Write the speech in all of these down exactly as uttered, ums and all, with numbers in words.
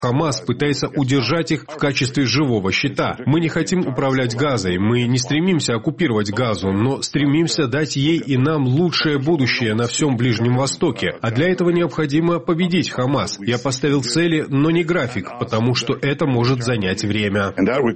Хамас пытается удержать их в качестве живого щита. Мы не хотим управлять Газой, мы не стремимся оккупировать Газу, но стремимся дать ей и нам лучшее будущее на всем Ближнем Востоке. А для этого необходимо победить Хамас. Я поставил цели, но не график, потому что это может занять время.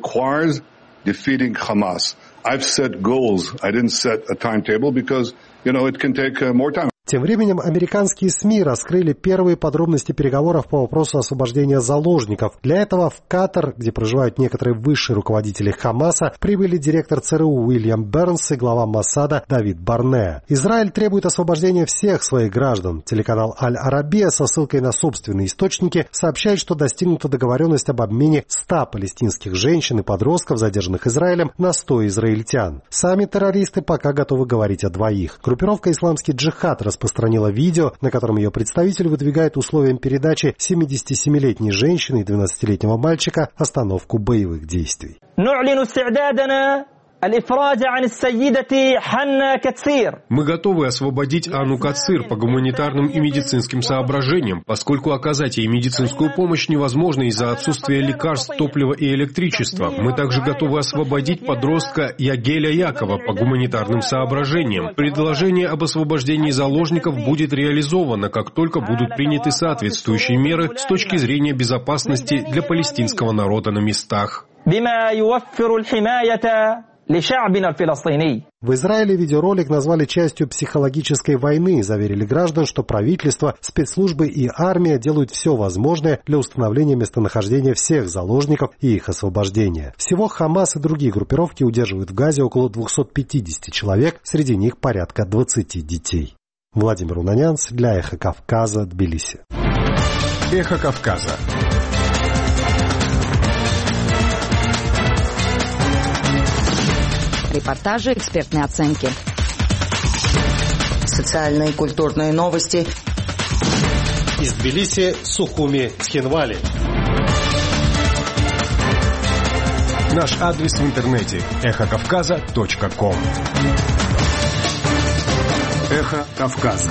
Тем временем американские СМИ раскрыли первые подробности переговоров по вопросу освобождения заложников. Для этого в Катар, где проживают некоторые высшие руководители Хамаса, прибыли директор ЦРУ Уильям Бернс и глава Моссада Давид Барнеа. Израиль требует освобождения всех своих граждан. Телеканал Аль-Арабия со ссылкой на собственные источники сообщает, что достигнута договоренность об обмене ста палестинских женщин и подростков, задержанных Израилем, на сто израильтян. Сами террористы пока готовы говорить о двоих. Группировка «Исламский джихад» распространила видео, на котором ее представитель выдвигает условиям передачи семидесятисемилетней женщины и двенадцатилетнего мальчика остановку боевых действий. Мы готовы освободить Анну Кацир по гуманитарным и медицинским соображениям, поскольку оказать ей медицинскую помощь невозможно из-за отсутствия лекарств, топлива и электричества. Мы также готовы освободить подростка Ягеля Якова по гуманитарным соображениям. Предложение об освобождении заложников будет реализовано, как только будут приняты соответствующие меры с точки зрения безопасности для палестинского народа на местах. В Израиле видеоролик назвали частью психологической войны и заверили граждан, что правительство, спецслужбы и армия делают все возможное для установления местонахождения всех заложников и их освобождения. Всего Хамас и другие группировки удерживают в Газе около двухсот пятидесяти человек, среди них порядка двадцати детей. Владимир Унанянц для Эхо Кавказа, Тбилиси. Эхо Кавказа. Репортажи, экспертные оценки. Социальные и культурные новости. Из Тбилиси, Сухуми, Тхинвали. Наш адрес в интернете эхо кавказа точка ком. Эхо Кавказа.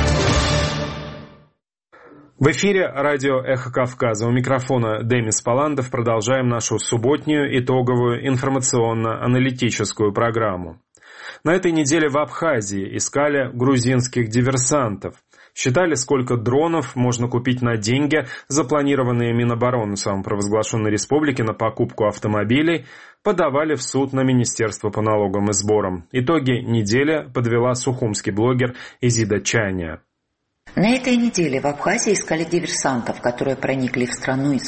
В эфире радио «Эхо Кавказа». У микрофона Демис Паландов. Продолжаем нашу субботнюю итоговую информационно-аналитическую программу. На этой неделе в Абхазии искали грузинских диверсантов. Считали, сколько дронов можно купить на деньги, запланированные Минобороны самопровозглашенной республики на покупку автомобилей, подавали в суд на Министерство по налогам и сборам. Итоги недели подвела сухумский блогер Изида Чайня. На этой неделе в Абхазии искали диверсантов, которые проникли в страну из